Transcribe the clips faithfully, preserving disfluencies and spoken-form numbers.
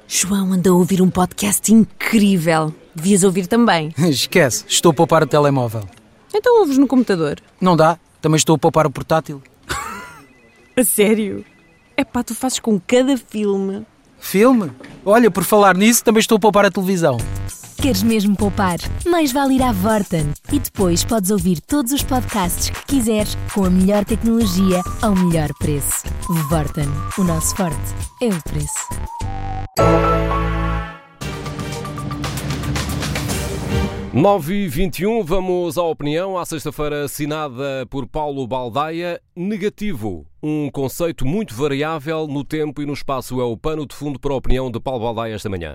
João anda a ouvir um podcast incrível. Devias ouvir também. Esquece, estou a poupar o telemóvel. Então ouves no computador? Não dá, também estou a poupar o portátil. A sério? Epá, tu fazes com cada filme. Filme? Olha, por falar nisso, também estou a poupar a televisão. Queres mesmo poupar? Mais vale ir à Vorten. E depois podes ouvir todos os podcasts que quiseres com a melhor tecnologia ao melhor preço. Vorten. O nosso forte é o preço. nove e vinte e um, vamos à opinião. À sexta-feira, assinada por Paulo Baldaia. Negativo. Um conceito muito variável no tempo e no espaço. É o pano de fundo para a opinião de Paulo Baldaia esta manhã.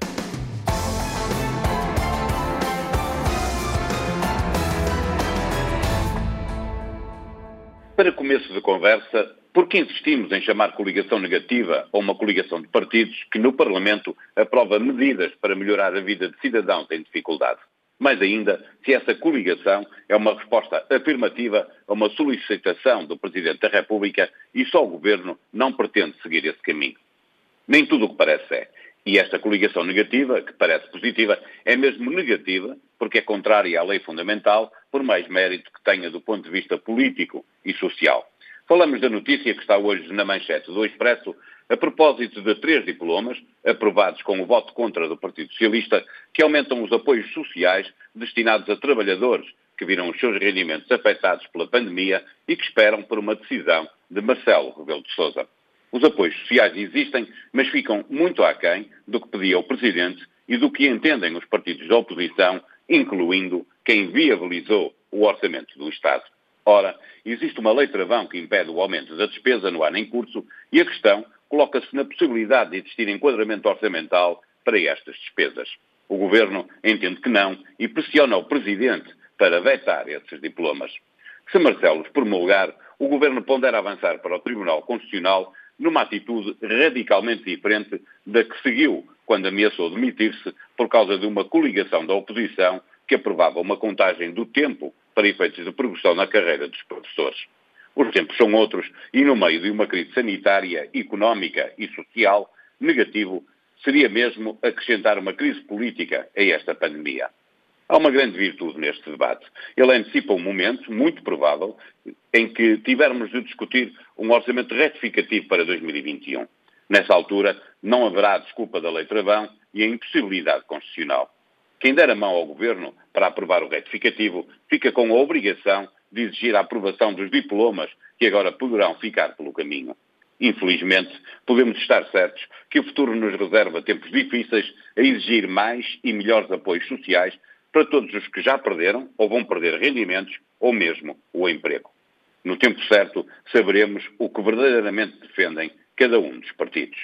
Para começo de conversa, por que insistimos em chamar coligação negativa a uma coligação de partidos que no Parlamento aprova medidas para melhorar a vida de cidadãos em dificuldade? Mais ainda, se essa coligação é uma resposta afirmativa a uma solicitação do Presidente da República e só o Governo não pretende seguir esse caminho. Nem tudo o que parece é. E esta coligação negativa, que parece positiva, é mesmo negativa porque é contrária à lei fundamental, por mais mérito que tenha do ponto de vista político e social. Falamos da notícia que está hoje na manchete do Expresso, a propósito de três diplomas, aprovados com o voto contra do Partido Socialista, que aumentam os apoios sociais destinados a trabalhadores que viram os seus rendimentos afetados pela pandemia e que esperam por uma decisão de Marcelo Rebelo de Sousa. Os apoios sociais existem, mas ficam muito aquém do que pedia o Presidente e do que entendem os partidos da oposição, incluindo quem viabilizou o orçamento do Estado. Ora, existe uma lei travão que impede o aumento da despesa no ano em curso e a questão coloca-se na possibilidade de existir enquadramento orçamental para estas despesas. O Governo entende que não e pressiona o Presidente para vetar esses diplomas. Se Marcelo os promulgar, o Governo pondera avançar para o Tribunal Constitucional numa atitude radicalmente diferente da que seguiu quando ameaçou demitir-se por causa de uma coligação da oposição que aprovava uma contagem do tempo para efeitos de progressão na carreira dos professores. Os tempos são outros e no meio de uma crise sanitária, económica e social, negativo seria mesmo acrescentar uma crise política a esta pandemia. Há uma grande virtude neste debate. Ele antecipa um momento, muito provável, em que tivermos de discutir um orçamento retificativo para dois mil e vinte e um. Nessa altura, não haverá desculpa da lei travão e a impossibilidade constitucional. Quem der a mão ao Governo para aprovar o retificativo fica com a obrigação de exigir a aprovação dos diplomas que agora poderão ficar pelo caminho. Infelizmente, podemos estar certos que o futuro nos reserva tempos difíceis a exigir mais e melhores apoios sociais para todos os que já perderam ou vão perder rendimentos ou mesmo o emprego. No tempo certo, saberemos o que verdadeiramente defendem cada um dos partidos.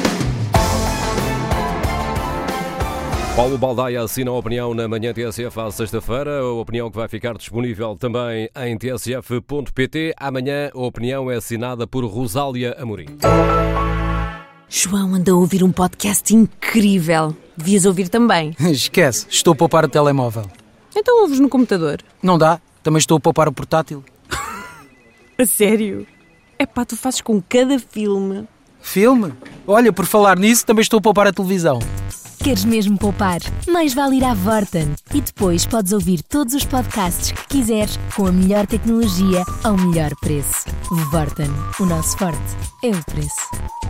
Paulo Baldaia assina a opinião na manhã T S F à sexta-feira, a opinião que vai ficar disponível também em t s f ponto p t. Amanhã a opinião é assinada por Rosália Amorim. João anda a ouvir um podcast incrível. Devias ouvir também. Esquece, estou a poupar o telemóvel. Então ouves no computador? Não dá, também estou a poupar o portátil. A sério? Epá, tu fazes com cada filme. Filme? Olha, por falar nisso, também estou a poupar a televisão. Queres mesmo poupar? Mais vale ir à Vorten. E depois podes ouvir todos os podcasts que quiseres com a melhor tecnologia ao melhor preço. Vorten. O nosso forte é o preço.